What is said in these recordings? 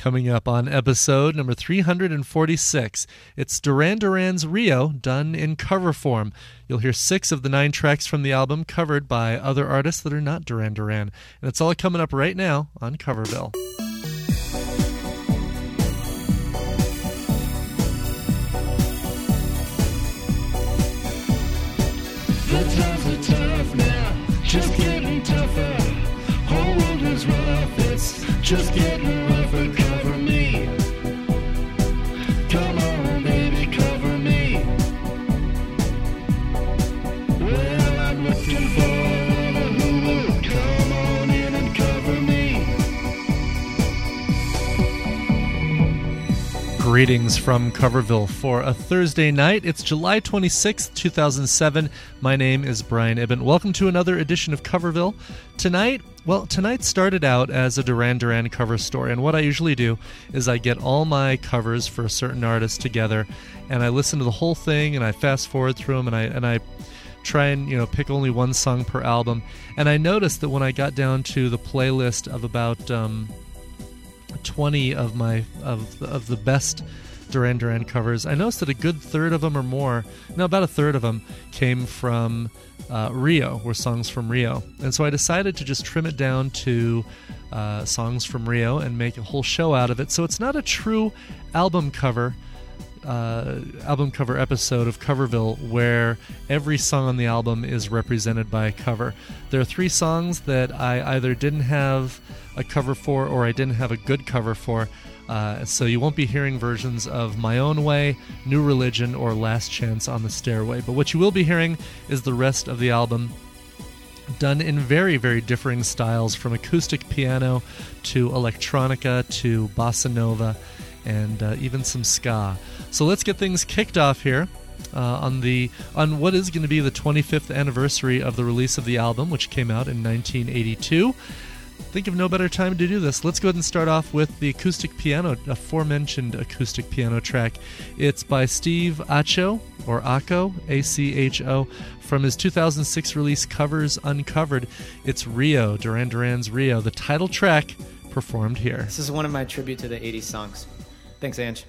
Coming up on episode number 346, it's Duran Duran's Rio done in cover form. You'll hear 6 of the 9 tracks from the album covered by other artists that are not Duran Duran. And it's all coming up right now on Coverville. The times are tough now, just getting tougher. Whole world is rough, it's just getting rougher. Cover me. Come on, baby, cover me. Well, I'm looking for one who will come on in and cover me. Greetings from Coverville for a Thursday night. It's July 26th, 2007. My name is Brian Ibben. Welcome to another edition of Coverville. Tonight started out as a Duran Duran cover story, and what I usually do is I get all my covers for a certain artist together, and I listen to the whole thing, and I fast forward through them, and I try and pick only one song per album. And I noticed that when I got down to the playlist of about 20 of the best Duran Duran covers, I noticed that a good third of them or more, about a third of them, came from Rio, were songs from Rio. And so I decided to just trim it down to songs from Rio and make a whole show out of it. So it's not a true album cover episode of Coverville where every song on the album is represented by a cover. There are 3 songs that I either didn't have a cover for or I didn't have a good cover for. So you won't be hearing versions of My Own Way, New Religion, or Last Chance on the Stairway. But what you will be hearing is the rest of the album done in very, very differing styles, from acoustic piano to electronica to bossa nova and even some ska. So let's get things kicked off here on what is going to be the 25th anniversary of the release of the album, which came out in 1982. Think of no better time to do this. Let's go ahead and start off with the acoustic piano, aforementioned acoustic piano track. It's by Steve Acho, or Acho, A-C-H-O, from his 2006 release Covers Uncovered. It's Rio, Duran Duran's Rio, the title track performed here. This is one of my tribute to the 80s songs. Thanks, Ange.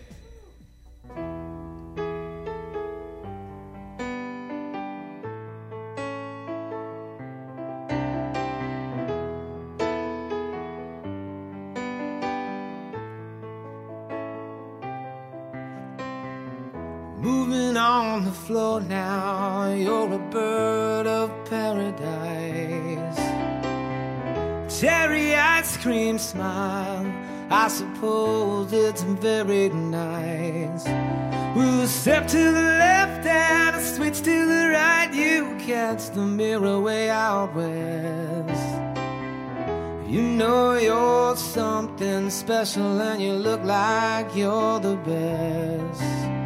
Moving on the floor now, you're a bird of paradise. Cherry ice cream smile, I suppose it's very nice. With a step to the left and a switch to the right, you catch the mirror way out west. You know you're something special and you look like you're the best.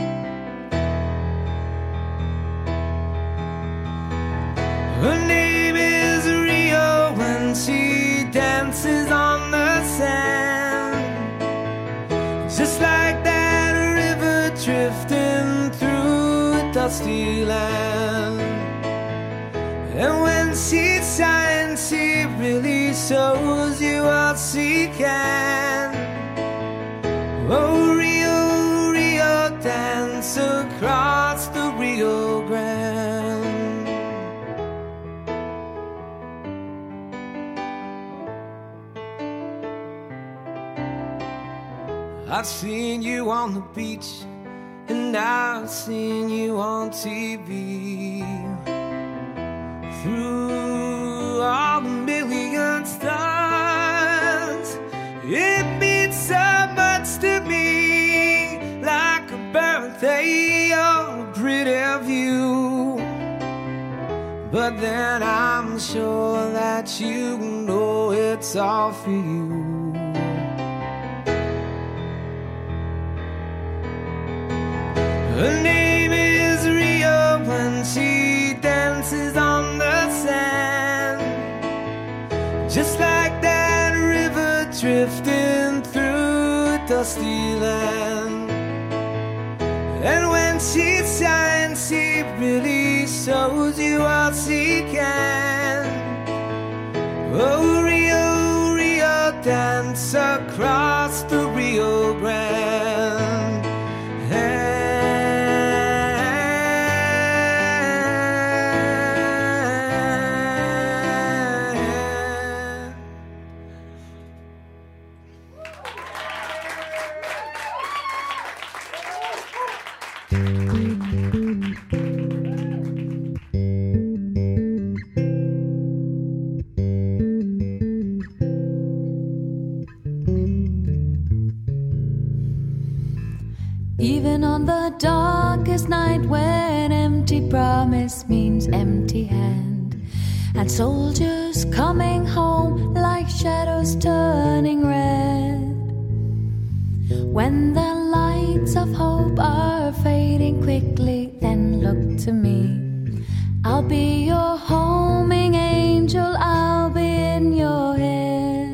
Her name is Rio and she dances on the sand, just like that river drifting through a dusty land. And when she shines, she really shows you what she can. Oh, Rio, Rio, dance across the Rio Grande. I've seen you on the beach, and I've seen you on TV. Through all the million stars, it means so much to me, like a birthday or a pretty view. But then I'm sure that you know it's all for you. Her name is Rio and she dances on the sand, just like that river drifting through a dusty land. And when she shines, she really shows you what she can. Oh, Rio, Rio, dance across the Rio Even on the darkest night when empty promise means empty hand, and soldiers coming home like shadows turning red, when the lights of hope are fading quickly, then look to me. I'll be your homing angel, I'll be in your head.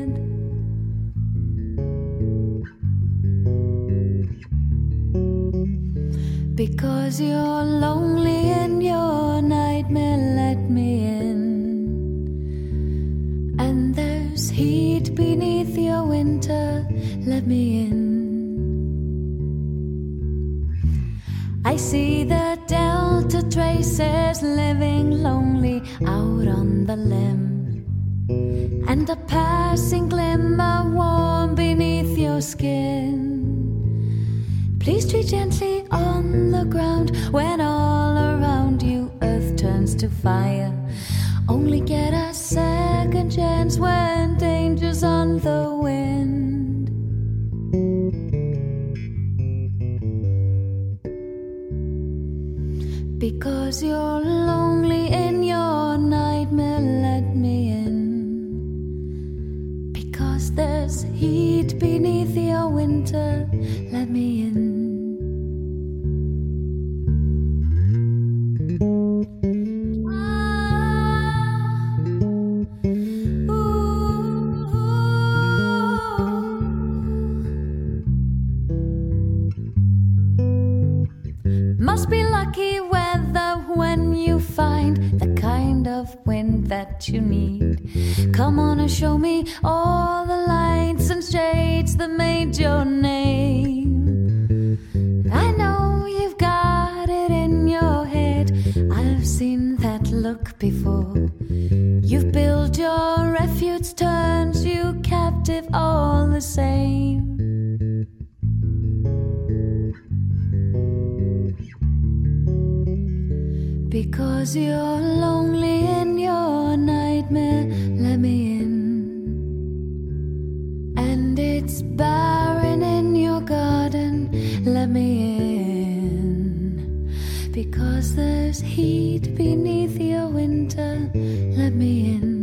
Because you're lonely in your nightmare, let me in. And there's heat beneath your winter, let me in. I see the delta traces living lonely out on the limb, and a passing glimmer warm beneath your skin. Please tread gently on the ground when all around you earth turns to fire. Only get a second chance when danger's on the wind. Because you're lonely in your nightmare, let me in. Because there's heat beneath your winter, let me in. Must be lucky weather when you find the kind of wind that you need. Come on and show me all the lights and shades that made your name. I know you've got it in your head, I've seen that look before. You've built your refuge, turns you captive all the same. Because you're lonely in your nightmare, let me in. And it's barren in your garden, let me in. Because there's heat beneath your winter, let me in.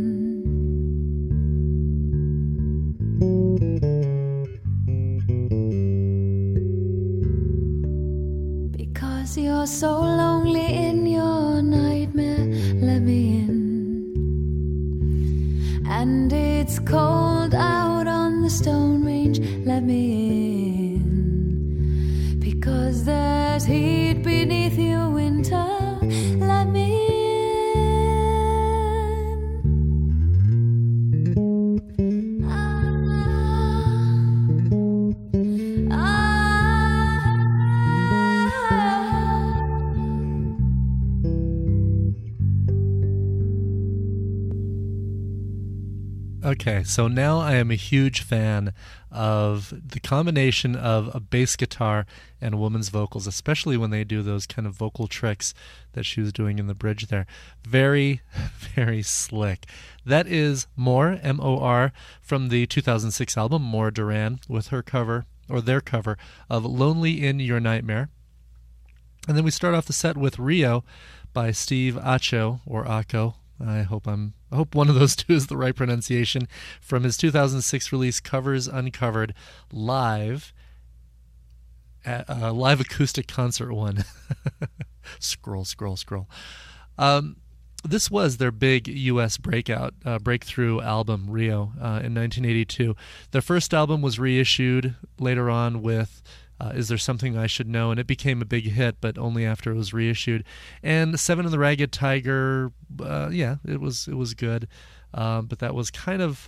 Because you're so lonely in your nightmare, let me in. And it's cold out on the Stone Range, let me in. Because there's heat beneath your winter, let me in. Okay, so now I am a huge fan of the combination of a bass guitar and a woman's vocals, especially when they do those kind of vocal tricks that she was doing in the bridge there. Very, very slick. That is More, M-O-R, from the 2006 album, More Duran, with her cover, or their cover, of Lonely in Your Nightmare. And then we start off the set with Rio by Steve Acho, or Acco. I hope one of those two is the right pronunciation, from his 2006 release Covers Uncovered, live acoustic concert one. Scroll. This was their big U.S. breakthrough album, Rio, in 1982. Their first album was reissued later on with Is There Something I Should Know? And it became a big hit, but only after it was reissued. And Seven and the Ragged Tiger, it was good. But that was kind of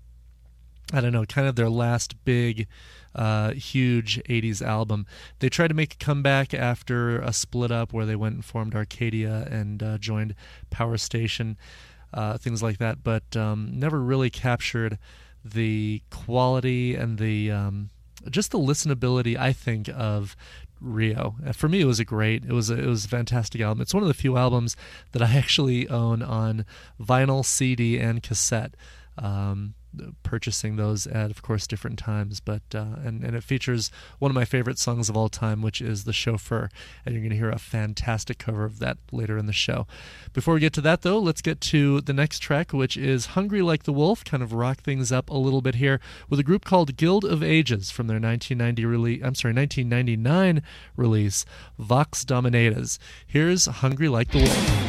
their last big, huge 80s album. They tried to make a comeback after a split up where they went and formed Arcadia and joined Power Station, things like that, but never really captured the quality and the just the listenability, I think, of Rio. For me, it was a fantastic album. It's one of the few albums that I actually own on vinyl, CD, and cassette. Purchasing those at, of course, different times, but and it features one of my favorite songs of all time, which is The Chauffeur, and you're going to hear a fantastic cover of that later in the show. Before we get to that, though, let's get to the next track, which is Hungry Like the Wolf, kind of rock things up a little bit here, with a group called Guild of Ages from their 1999 release, Vox Dominatas. Here's Hungry Like the Wolf.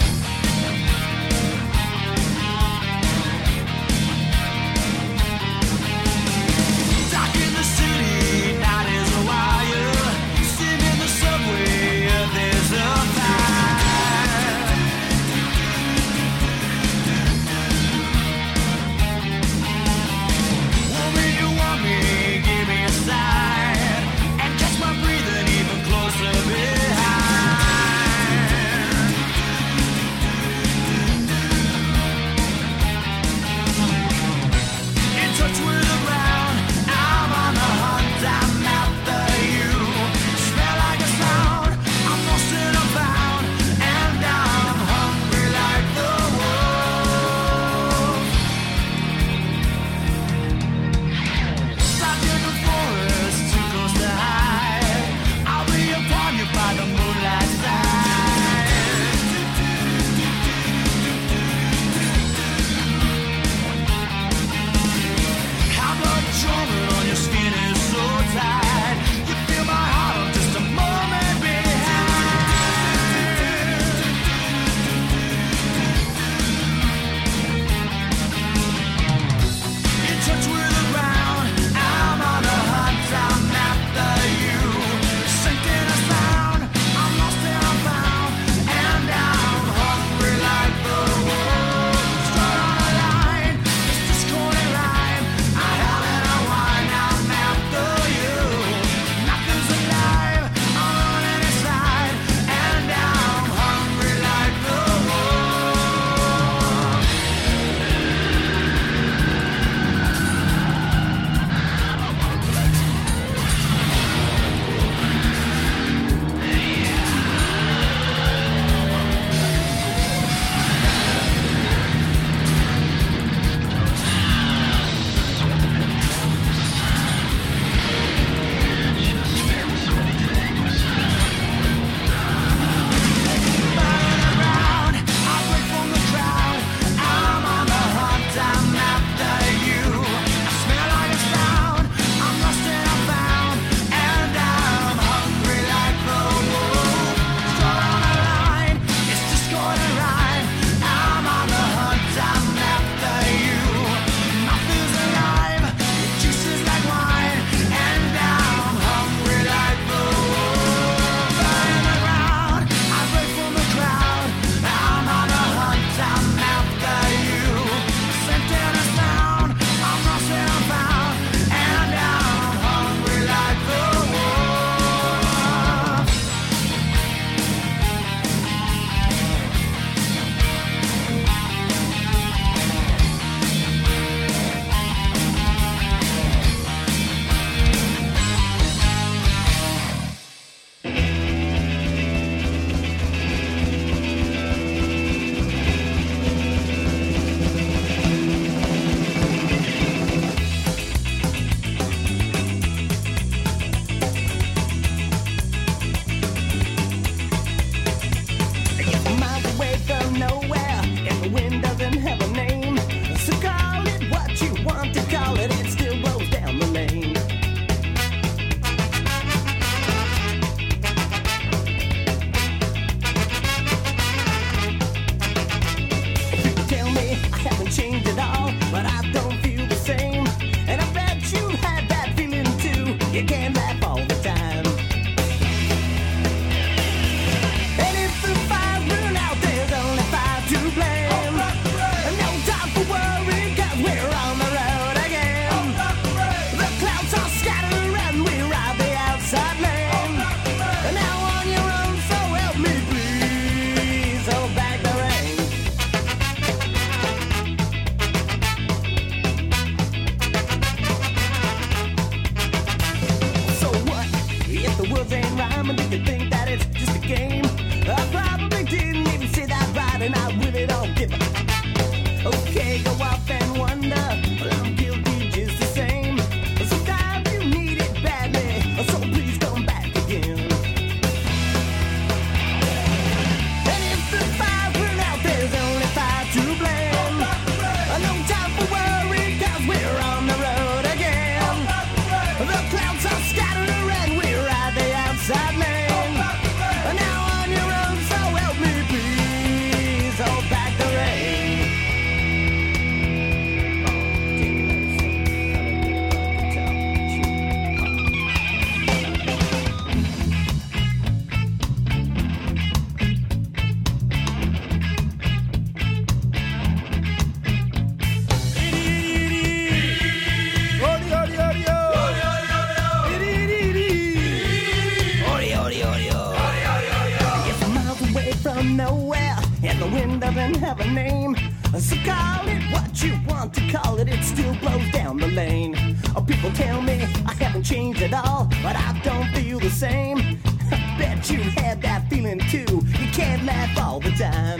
doesn't have a name. So call it what you want to call it, it still blows down the lane. People tell me I haven't changed at all, but I don't feel the same. I bet you had that feeling too. You can't laugh all the time.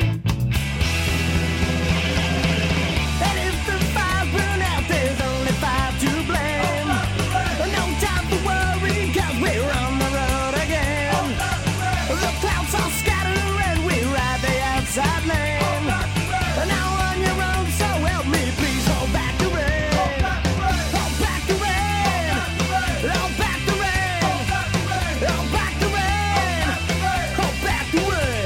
And if the fire burn out, there's only five to blame. No time for worry, 'cause we're on the road again. The clouds are scattering and we ride the outside lane. Now on your own, so help me, please hold back the rain. Hold back the rain. Hold back the rain. Hold back the rain. Hold back the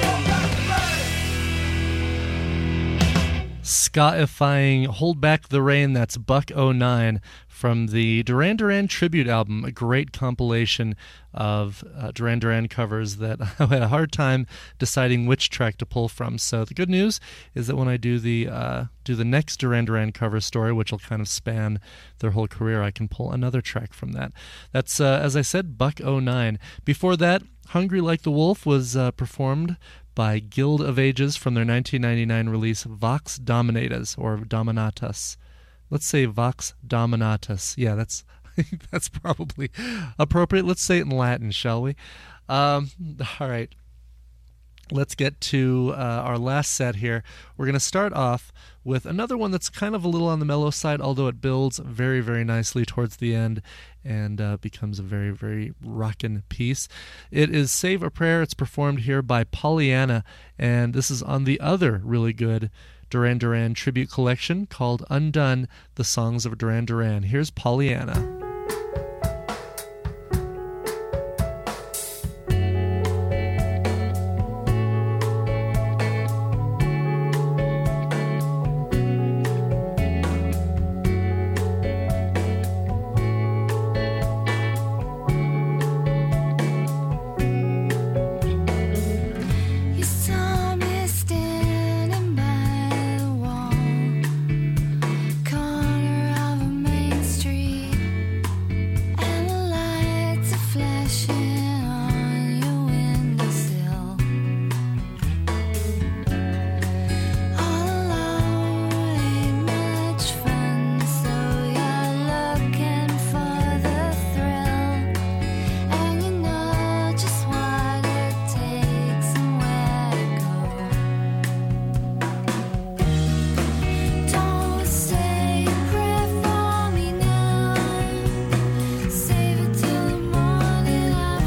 rain. Ska-ifying Hold Back the Rain, that's Buck-09 from the Duran Duran tribute album, a great compilation of Duran Duran covers that I had a hard time deciding which track to pull from. So the good news is that when I do the next Duran Duran cover story, which will kind of span their whole career, I can pull another track from that. That's, as I said, Buck-09. Before that, Hungry Like the Wolf was performed by Guild of Ages from their 1999 release Vox Dominatus, or Dominatus. Let's say Vox Dominatus. Yeah, that's probably appropriate. Let's say it in Latin, shall we? All right. Let's get to our last set here. We're going to start off with another one that's kind of a little on the mellow side, although it builds very, very nicely towards the end and becomes a very, very rockin' piece. It is Save a Prayer. It's performed here by Pollyanna, and this is on the other really good Duran Duran tribute collection called Undone, The Songs of Duran Duran. Here's Pollyanna. Corner of a main street. Save it till the morning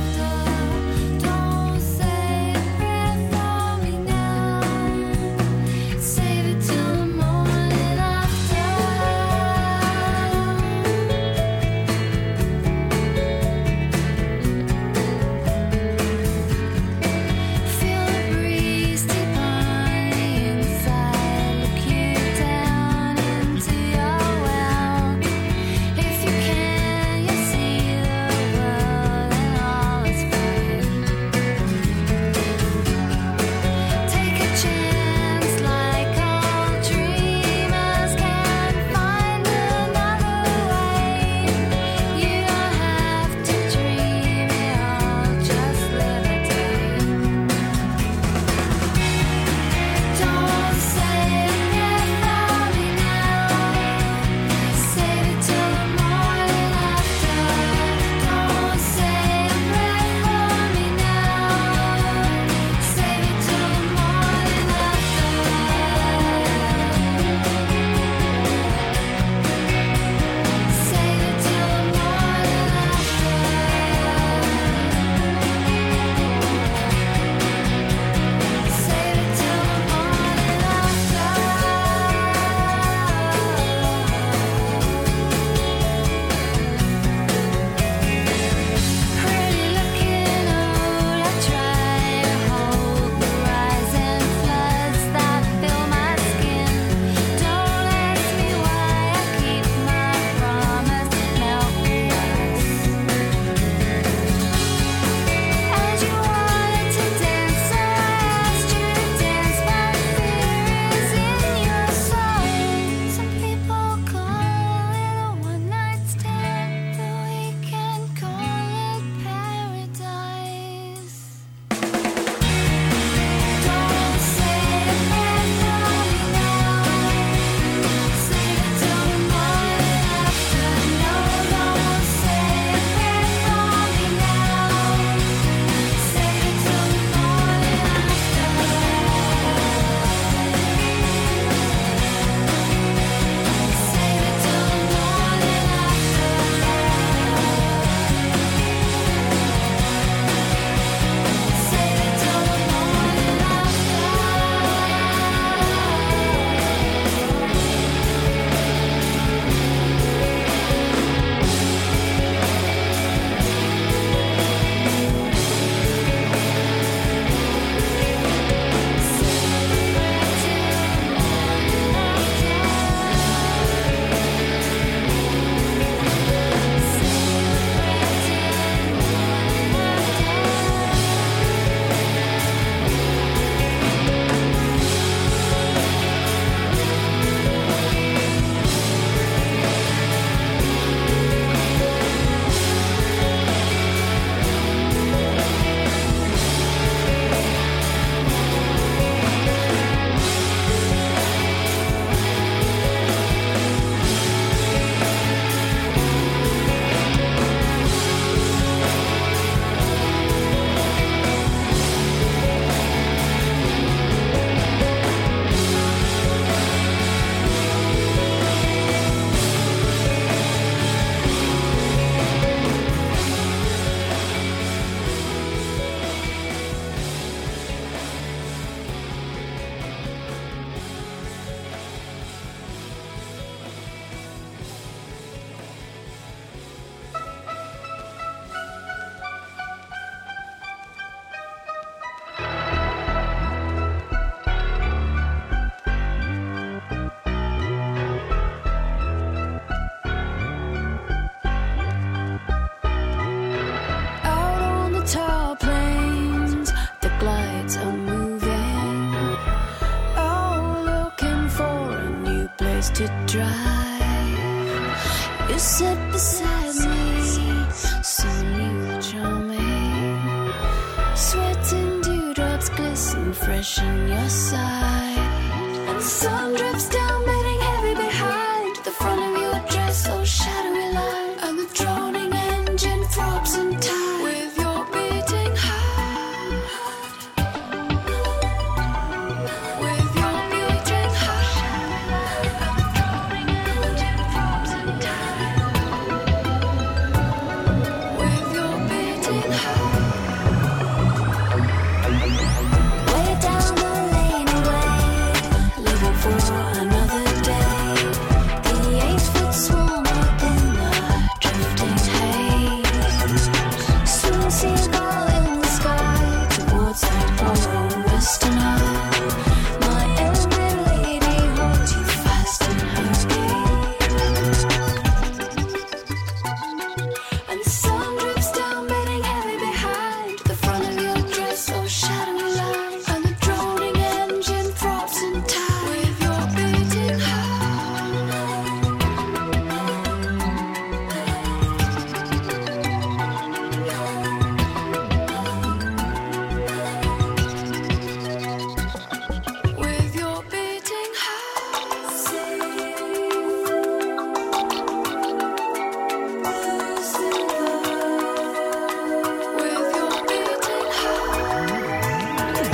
fresh in your sight. And the sun drips down, letting heavy behind the front of your dress, so shadowy line. And the droning engine throbs in time with your beating heart. With your beating heart. And the droning engine throbs in time with your beating heart. Way down the lane away, living for another day. The 8-foot swarm up in the drifting haze. Soon see a ball in the sky towards that hollow western eye. My elder lady holds you fast in her gaze. And the sun drips down, beating heavy behind the front of your dress, so shadowy line. And the droning engine throbs in time with your beating heart. With your beating heart. With your beating heart.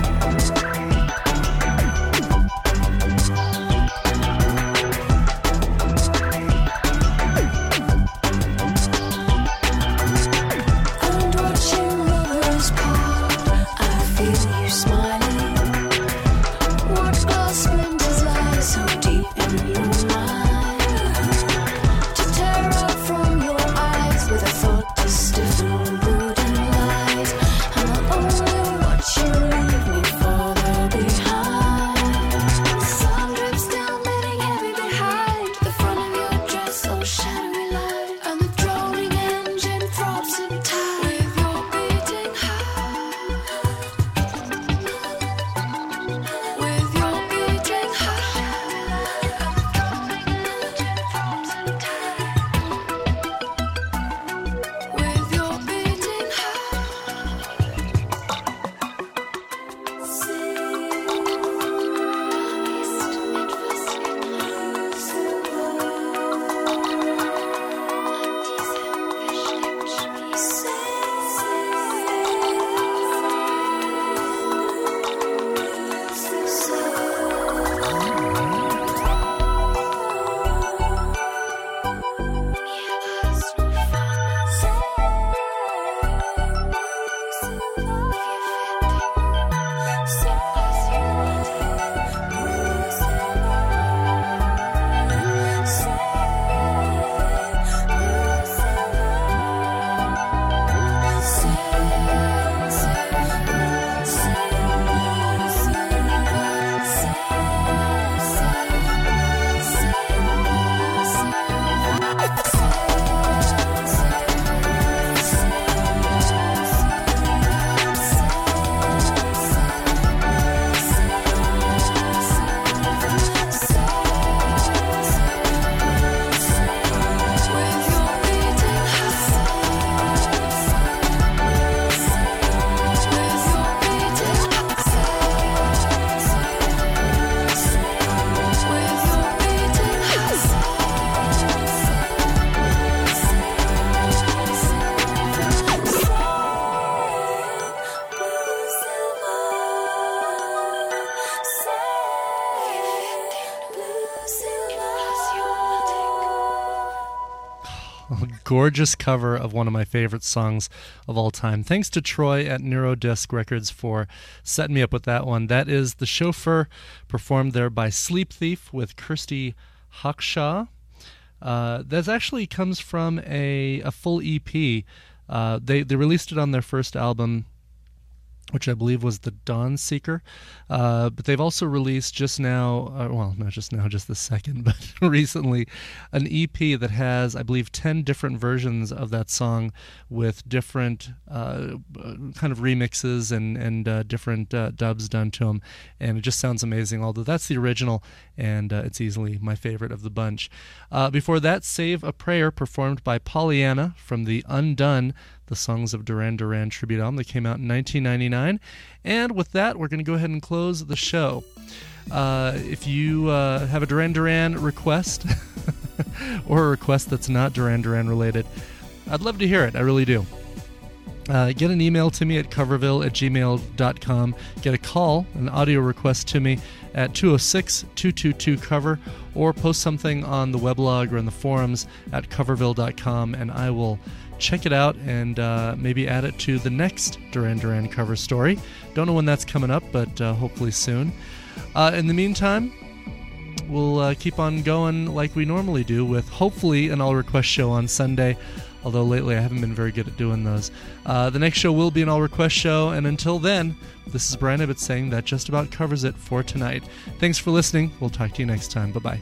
And watching lovers part, I feel you smiling. Watch glass splinters lie so deep in your mind. To tear out from your eyes with a thought to stiffen brooding lies. And I'll only watch you leave me farther behind. The sun drips down, letting heavy behind the front of your dress, so shadowy line. And the droning engine throbs in time with your beating heart. With your beating heart. With your beating Gorgeous cover of one of my favorite songs of all time. Thanks to Troy at Neurodisc Records for setting me up with that one. That is The Chauffeur, performed there by Sleep Thief with Kirsty Hawkshaw. That actually comes from a full EP. They released it on their first album, which I believe was The Dawn Seeker. But they've also released just now, well, not just now, just the second, but recently, an EP that has, I believe, 10 different versions of that song with different kind of remixes and different dubs done to them. And it just sounds amazing, although that's the original, and it's easily my favorite of the bunch. Before that, Save a Prayer, performed by Pollyanna from the Undone. the Songs of Duran Duran tribute album that came out in 1999. And with that, we're going to go ahead and close the show. If you have a Duran Duran request or a request that's not Duran Duran related, I'd love to hear it. I really do. Get an email to me at coverville@gmail.com. Get a call, an audio request to me at 206-222-COVER, or post something on the weblog or in the forums at coverville.com, and I will check it out and maybe add it to the next Duran Duran cover story. Don't know when that's coming up, but hopefully soon. In the meantime, we'll keep on going like we normally do with hopefully an all-request show on Sunday, although lately I haven't been very good at doing those. The next show will be an all-request show, and until then, this is Brian Ibbott saying that just about covers it for tonight. Thanks for listening. We'll talk to you next time. Bye-bye.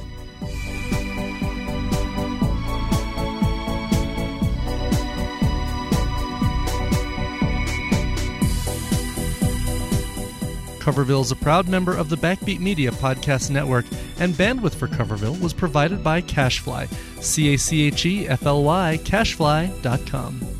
Coverville is a proud member of the Backbeat Media Podcast Network, and bandwidth for Coverville was provided by CacheFly, CacheFly, cashfly.com.